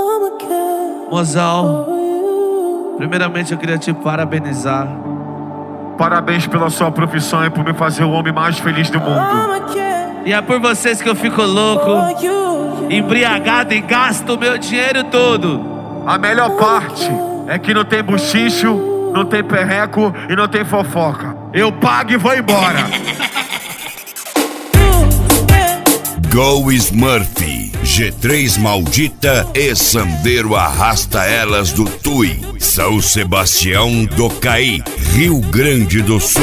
Mozão, primeiramente eu queria te parabenizar. Parabéns pela sua profissão e por me fazer o homem mais feliz do mundo. E é por vocês que eu fico louco, embriagado e gasto o meu dinheiro todo. A melhor parte é que não tem buchicho, não tem perreco e não tem fofoca. Eu pago e vou embora. Go Smurf, G3 Maldita e Sandeiro Arrasta Elas do Tui, São Sebastião do Caí, Rio Grande do Sul.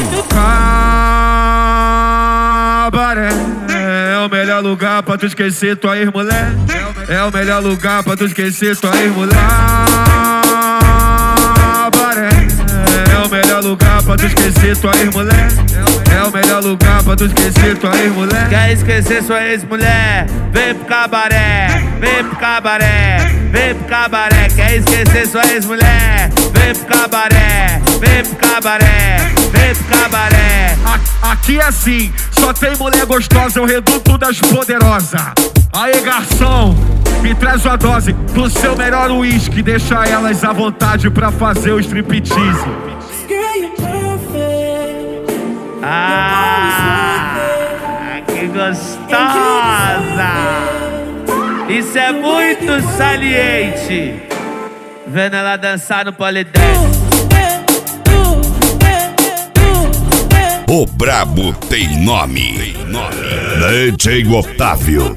Cabaré é o melhor lugar pra tu esquecer tua ex-mulher. É o melhor lugar pra tu esquecer tua ex-mulher. Cabaré é o melhor lugar pra tu esquecer tua ex-mulher. É o melhor lugar pra tu esquecer tua ex-mulher. Quer esquecer sua ex-mulher? Vem pro cabaré, vem pro cabaré, vem pro cabaré. Quer esquecer sua ex-mulher? Vem pro cabaré, vem pro cabaré, vem pro cabaré. Aqui é assim, só tem mulher gostosa, é o reduto das poderosas. Aê, garçom, me traz uma dose do seu melhor uísque. Deixa elas à vontade pra fazer o striptease. Que gostosa! Isso é muito saliente. Vendo ela dançar no polidense. O brabo tem nome. DJ Otávio.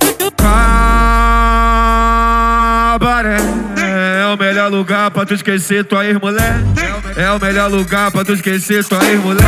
Cabaré é o melhor lugar pra tu esquecer tua ex-mulher. É o melhor lugar pra tu esquecer tua ex-mulher.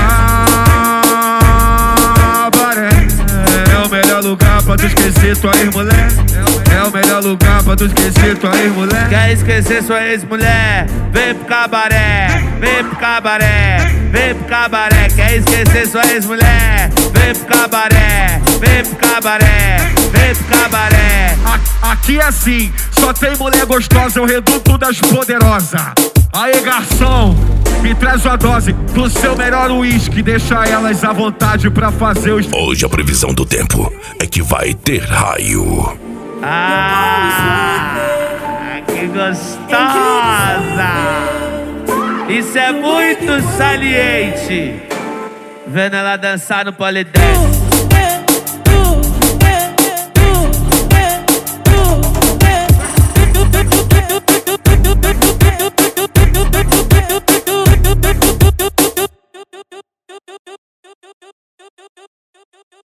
Cabaré é o melhor lugar pra tu esquecer tua ex-mulher. É o melhor lugar pra tu esquecer tua ex-mulher. Quer esquecer sua ex-mulher? Vem pro cabaré, vem pro cabaré, vem pro cabaré. Quer esquecer sua ex-mulher? Vem pro cabaré, vem pro cabaré, vem pro cabaré. Aqui é assim, só tem mulher gostosa, é o reduto das poderosas. Aê, garçom, me traz uma dose do seu melhor uísque. Deixa elas à vontade pra fazer os... Hoje a previsão do tempo é que vai ter raio. Que gostosa! Isso é muito saliente. Vendo ela dançar no polidense.